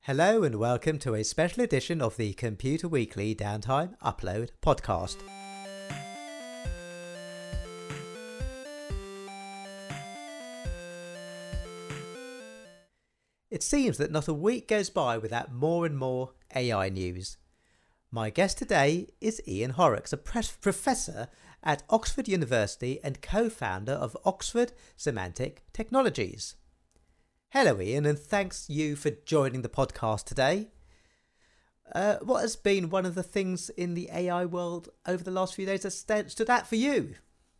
Hello and welcome to a special edition of the Computer Weekly Downtime Upload podcast. It seems that not a week goes by without more and more AI news. My guest today is Ian Horrocks, a professor at Oxford University and co-founder of Oxford Semantic Technologies. Hello Ian, and thanks you for joining the podcast today. What has been one of the things in the AI world over the last few days that stood out for you?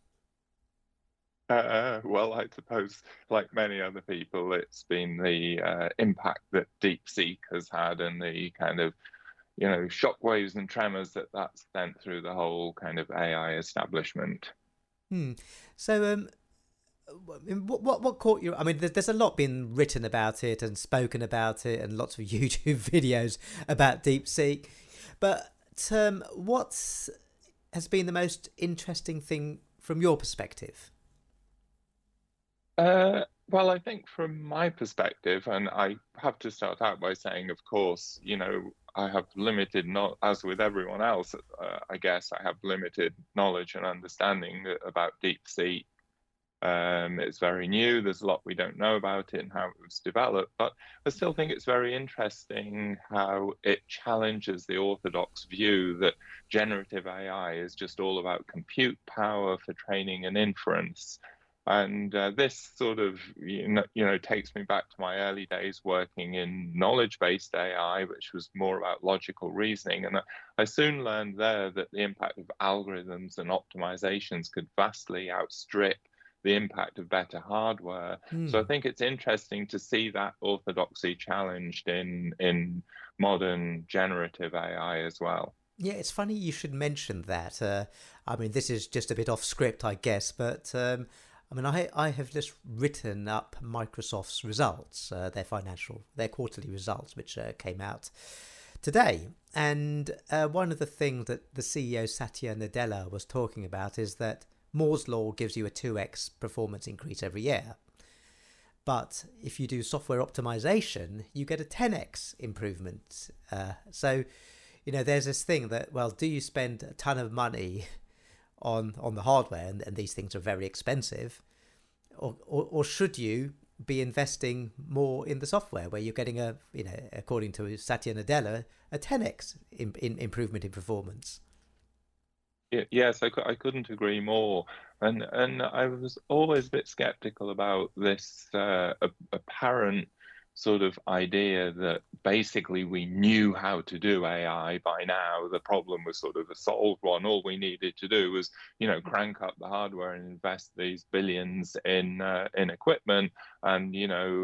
Well, I suppose, like many other people, it's been the impact that DeepSeek has had and the kind of, shockwaves and tremors that that's sent through the whole kind of AI establishment. So, what caught you? I mean, there's a lot been written about it and spoken about it, and lots of YouTube videos about DeepSeek. But what has been the most interesting thing from your perspective? Well, I think from my perspective, and I have to start out by saying, of course, I have limited, not as with everyone else, I guess I have limited knowledge and understanding about DeepSeek. It's very new. There's a lot we don't know about it and how it was developed, but I still think it's very interesting how it challenges the orthodox view that generative AI is just all about compute power for training and inference. And this sort of, takes me back to my early days working in knowledge-based AI, which was more about logical reasoning. And I soon learned there that the impact of algorithms and optimizations could vastly outstrip the impact of better hardware. So I think it's interesting to see that orthodoxy challenged in modern generative AI as well. Yeah, it's funny you should mention that. I mean, this is just a bit off script, I guess, but I mean, I have just written up Microsoft's results, their quarterly results, which came out today. And one of the things that the CEO Satya Nadella was talking about is that Moore's law gives you a 2x performance increase every year. But if you do software optimization, you get a 10x improvement. So, there's this thing that, well, do you spend a ton of money on the hardware, and these things are very expensive, or should you be investing more in the software where you're getting according to Satya Nadella, a 10x improvement in performance? Yes, I couldn't agree more. And I was always a bit skeptical about this apparent sort of idea that basically we knew how to do AI by now. The problem was sort of a solved one. All we needed to do was, crank up the hardware and invest these billions in equipment, and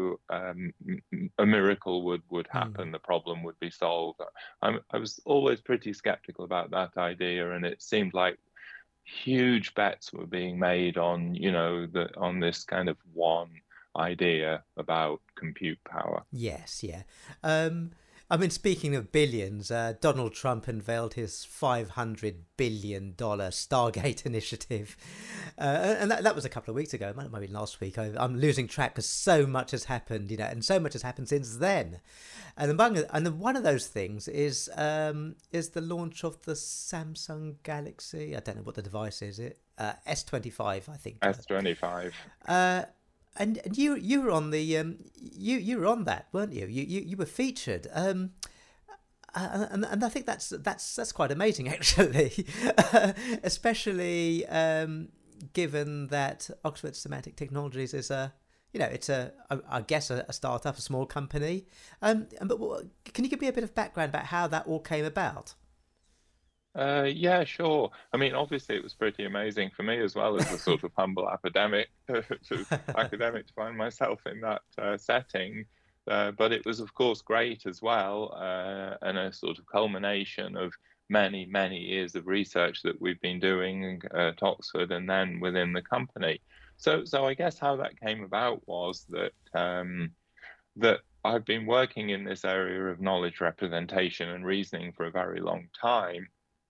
a miracle would happen. The problem would be solved. I was always pretty skeptical about that idea, and it seemed like huge bets were being made on, on this kind of one idea about compute power. Yes, yeah. I mean, speaking of billions, Donald Trump unveiled his $500 billion Stargate initiative. And that was a couple of weeks ago. It might have been last week. I'm losing track because so much has happened, and so much has happened since then. And one of those things is the launch of the Samsung Galaxy. I don't know what the device is. S25, I think. S25. And you were on the you were on that, weren't you? You were featured. And I think that's quite amazing actually, especially given that Oxford Semantic Technologies is I guess a startup, a small company. But can you give me a bit of background about how that all came about? Yeah, sure. I mean, obviously, it was pretty amazing for me as well as a sort of humble academic to find myself in that setting. But it was, of course, great as well, and a sort of culmination of many, many years of research that we've been doing at Oxford and then within the company. So I guess how that came about was that I've been working in this area of knowledge representation and reasoning for a very long time.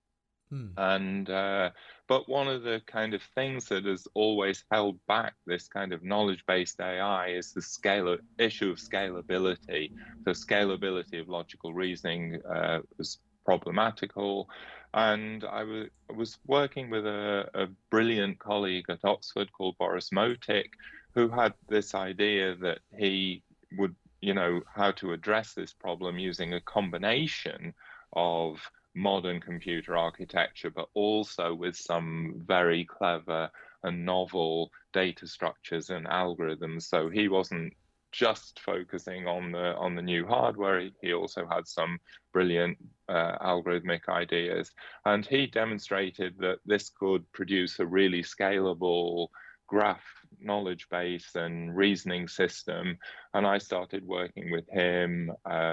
Hmm. And but one of the kind of things that has always held back this kind of knowledge-based AI is the issue of scalability. The scalability of logical reasoning was problematical, and I was working with a brilliant colleague at Oxford called Boris Motik, who had this idea that he would, how to address this problem using a combination of modern computer architecture, but also with some very clever and novel data structures and algorithms. So he wasn't just focusing on the new hardware. He also had some brilliant algorithmic ideas, and he demonstrated that this could produce a really scalable graph knowledge base and reasoning system. And I started working with him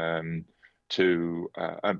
to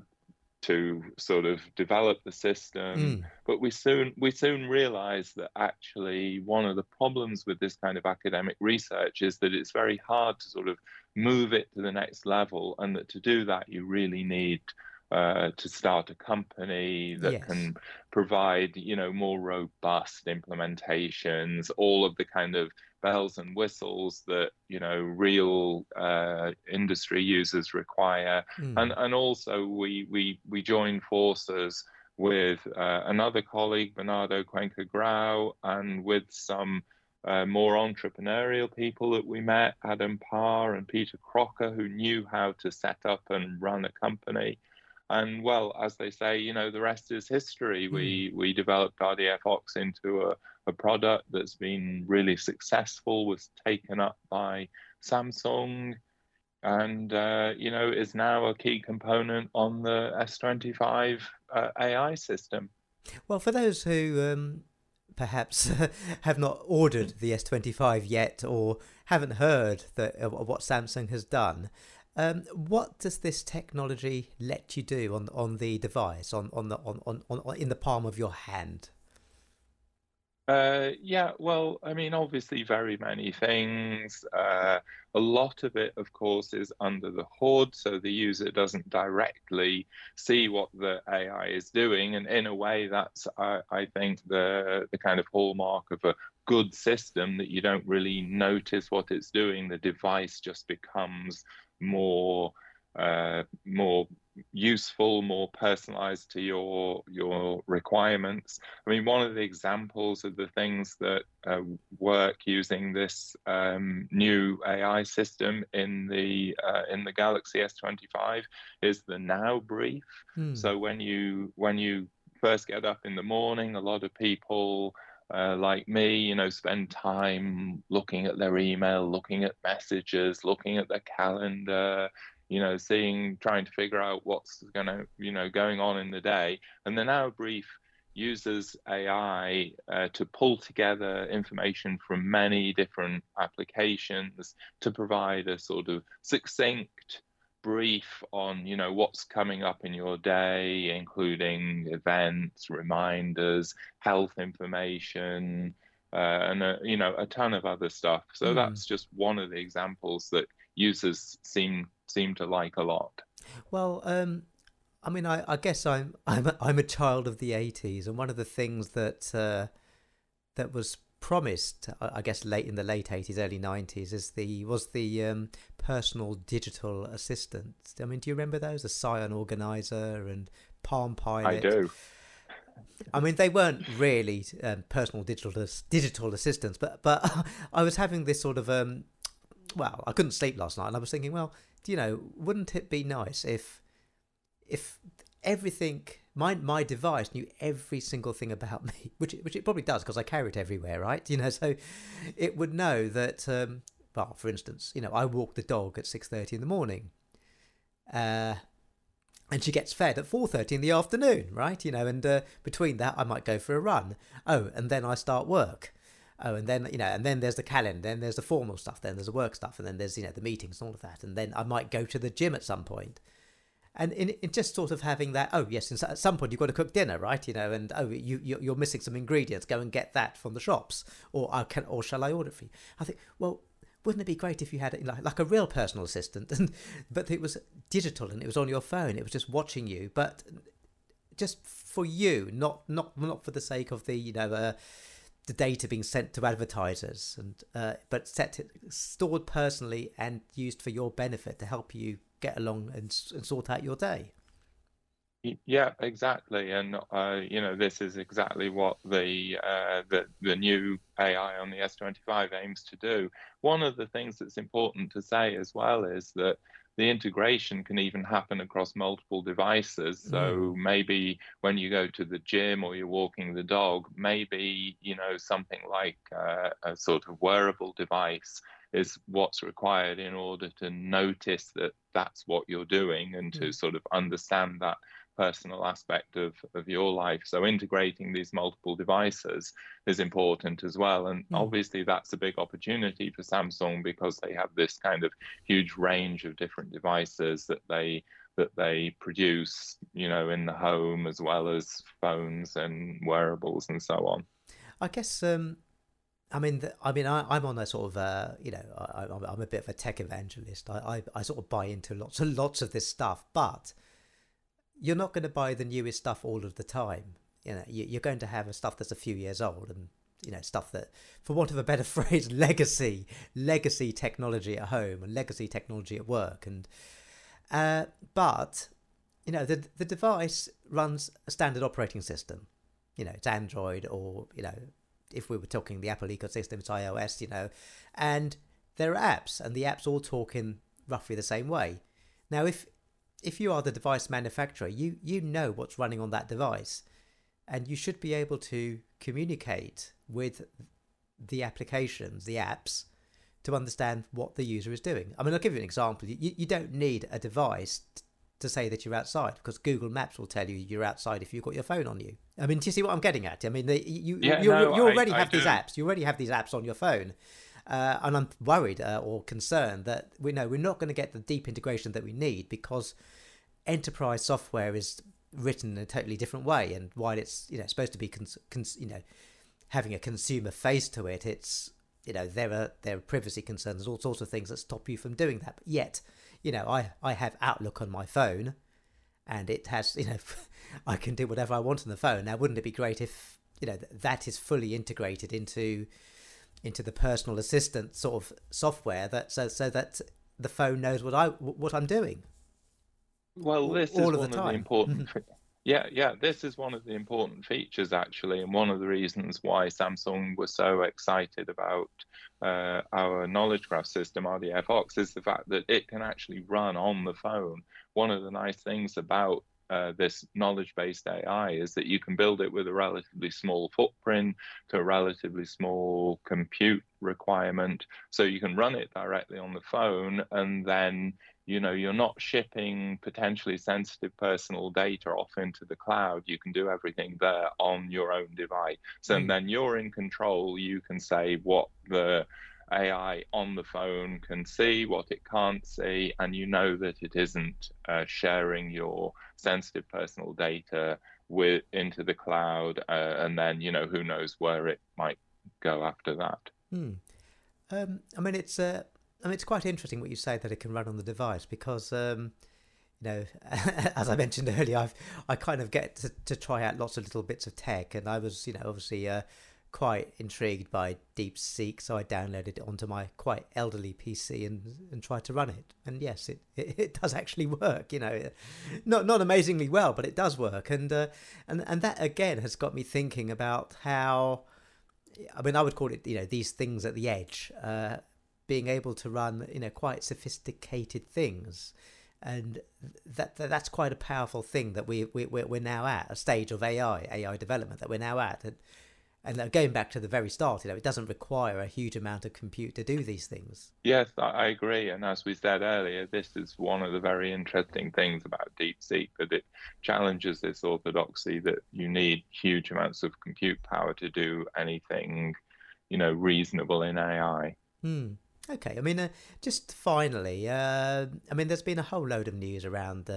to sort of develop the system. Mm. But we soon realized that actually one of the problems with this kind of academic research is that it's very hard to sort of move it to the next level, and that to do that you really need to start a company that Yes. can provide, more robust implementations, all of the kind of bells and whistles that, real industry users require. and Mm. and also we joined forces with another colleague, Bernardo Cuenca Grau, and with some more entrepreneurial people that we met, Adam Parr and Peter Crocker, who knew how to set up and run a company. And well, as they say, the rest is history. Mm. We developed RDFox into a product that's been really successful, was taken up by Samsung, and is now a key component on the S25 AI system. Well, for those who perhaps have not ordered the S25 yet or haven't heard of what Samsung has done, what does this technology let you do on the device, on in the palm of your hand? Yeah, well, I mean, obviously, very many things. A lot of it, of course, is under the hood, so the user doesn't directly see what the AI is doing. And in a way, that's, I think, the kind of hallmark of a good system, that you don't really notice what it's doing. The device just becomes more useful, more personalized to your requirements. I mean, one of the examples of the things that work using this new AI system in the Galaxy S25 is the Now brief. Hmm. So when you first get up in the morning, a lot of people like me, spend time looking at their email, looking at messages, looking at their calendar, trying to figure out what's going on in the day. And the Now brief uses AI to pull together information from many different applications to provide a sort of succinct brief on what's coming up in your day, including events, reminders, health information, and a ton of other stuff. So Hmm. that's just one of the examples that users seem to like a lot. Well, I mean, I guess I'm a child of the '80s, and one of the things that was promised, I guess, late in the late '80s, early '90s, was the personal digital assistant. I mean, do you remember those? The Scion Organizer and Palm I Pilot. do. I mean, they weren't really personal digital assistants, but I was having this sort of well, I couldn't sleep last night, and I was thinking, well, wouldn't it be nice if everything, my device knew every single thing about me, which it probably does because I carry it everywhere, right? So it would know that. Well, for instance, I walk the dog at 6:30 in the morning, uh, and she gets fed at 4:30 in the afternoon, right? And between that, I might go for a run. Oh, and then I start work. Oh, and then and then there's the calendar, then there's the formal stuff, then there's the work stuff, and then there's the meetings and all of that, and then I might go to the gym at some point. And in just sort of having that, oh yes, and at some point you've got to cook dinner, right? And oh, you're missing some ingredients, go and get that from the shops, or shall I order it for you? I think, well, wouldn't it be great if you had it like a real personal assistant, but it was digital and it was on your phone, it was just watching you, but just for you, not for the sake of the data being sent to advertisers, but stored personally and used for your benefit to help you get along and sort out your day. Yeah, exactly, and this is exactly what the new AI on the S25 aims to do. One of the things that's important to say as well is that the integration can even happen across multiple devices. So maybe when you go to the gym or you're walking the dog, maybe something like a sort of wearable device is what's required in order to notice that that's what you're doing and to sort of understand that personal aspect of your life. So integrating these multiple devices is important as well. And obviously that's a big opportunity for Samsung because they have this kind of huge range of different devices that they produce, in the home as well as phones and wearables and so on. I guess I'm on a sort of I'm a bit of a tech evangelist. I sort of buy into lots of this stuff, but you're not going to buy the newest stuff all of the time. You're going to have a stuff that's a few years old, and stuff that, for want of a better phrase, legacy technology at home and legacy technology at work. And but the device runs a standard operating system. It's Android, or if we were talking the Apple ecosystem, it's iOS. And there are apps, and the apps all talk in roughly the same way. Now, if you are the device manufacturer, you know what's running on that device, and you should be able to communicate with the applications, the apps, to understand what the user is doing. I mean, I'll give you an example. You don't need a device to say that you're outside, because Google Maps will tell you you're outside if you've got your phone on you. I mean, do you see what I'm getting at? I mean, you already have these apps. You already have these apps on your phone. And I'm worried or concerned that we're not going to get the deep integration that we need, because enterprise software is written in a totally different way. And while it's supposed to be having a consumer face to it, it's there are privacy concerns, all sorts of things that stop you from doing that. But yet, I have Outlook on my phone, and it has I can do whatever I want on the phone. Now, wouldn't it be great if that is fully integrated into the personal assistant sort of software, that so that the phone knows what I'm doing? Well, this is one of the important. Yeah, this is one of the important features, actually, and one of the reasons why Samsung was so excited about our knowledge graph system, RDFox, is the fact that it can actually run on the phone. One of the nice things about this knowledge-based AI is that you can build it with a relatively small footprint to a relatively small compute requirement, so you can run it directly on the phone, and then you're not shipping potentially sensitive personal data off into the cloud. You can do everything there on your own device. And then you're in control. You can say what the AI on the phone can see, what it can't see, and that it isn't sharing your sensitive personal data into the cloud, and then who knows where it might go after that. I mean, it's quite interesting what you say, that it can run on the device, because as I mentioned earlier, I kind of get to try out lots of little bits of tech, and I was obviously quite intrigued by DeepSeek, so I downloaded it onto my quite elderly PC and tried to run it. And yes, it does actually work. Not amazingly well, but it does work. And that again has got me thinking about how, I mean, I would call it these things at the edge, being able to run quite sophisticated things. And that's quite a powerful thing that we're now at, a stage of AI development that we're now at. And going back to the very start, it doesn't require a huge amount of compute to do these things. Yes, I agree. And as we said earlier, this is one of the very interesting things about DeepSeek, that it challenges this orthodoxy that you need huge amounts of compute power to do anything, reasonable in AI. Okay, I mean, just finally, I mean, there's been a whole load of news around,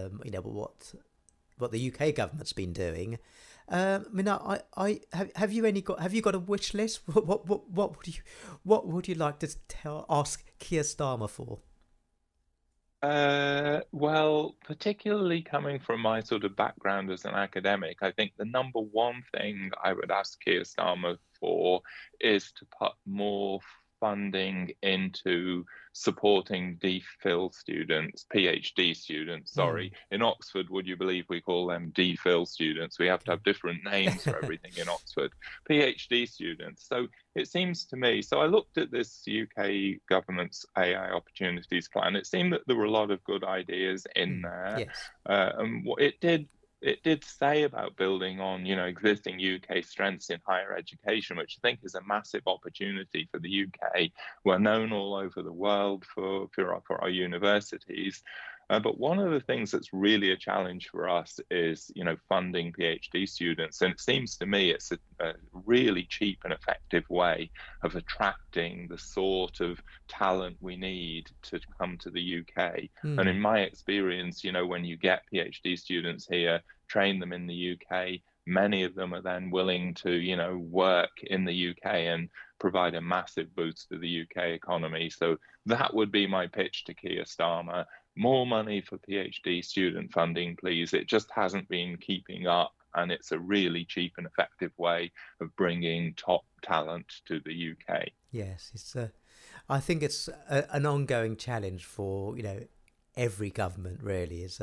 what the UK government's been doing. I mean, have you got a wish list? What would you like to ask Keir Starmer for? Well, particularly coming from my sort of background as an academic, I think the number one thing I would ask Keir Starmer for is to put more funding into supporting DPhil students, PhD students, sorry. Mm, In Oxford, would you believe we call them DPhil students? We have to have different names for okay. everything in Oxford. PhD students. So it seems to me, so I looked at this UK government's AI opportunities plan. It seemed that there were a lot of good ideas in Mm, there. yes. And what it did say about building on, existing UK strengths in higher education, which I think is a massive opportunity for the UK. We're known all over the world for our universities. But one of the things that's really a challenge for us is, funding PhD students. And it seems to me it's a really cheap and effective way of attracting the sort of talent we need to come to the UK. And Mm, in my experience, when you get PhD students here, train them in the UK, many of them are then willing to, work in the UK and provide a massive boost to the UK economy. So that would be my pitch to Keir Starmer. More money for PhD student funding, please. It just hasn't been keeping up, and it's a really cheap and effective way of bringing top talent to the UK. yes, it's. I think it's an ongoing challenge for every government. Really, is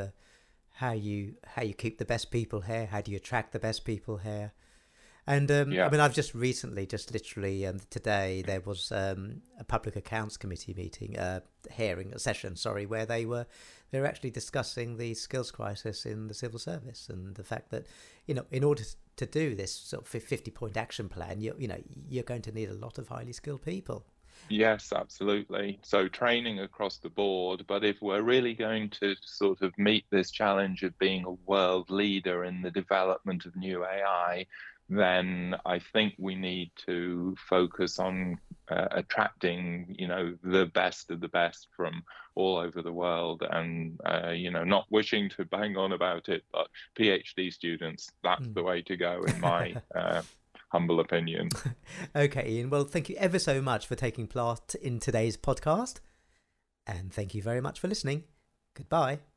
how you keep the best people here. How do you attract the best people here? And I Yeah. mean, I've just recently, just literally today, there was a public accounts committee meeting, hearing a session, sorry, where they were actually discussing the skills crisis in the civil service and the fact that in order to do this sort of 50-point action plan, you're going to need a lot of highly skilled people. Yes, absolutely. So training across the board, but if we're really going to sort of meet this challenge of being a world leader in the development of new AI, then I think we need to focus on attracting, the best of the best from all over the world, and not wishing to bang on about it, but PhD students, that's the Mm. way to go, in my humble opinion. Okay, Ian. Well, thank you ever so much for taking part in today's podcast. And thank you very much for listening. Goodbye.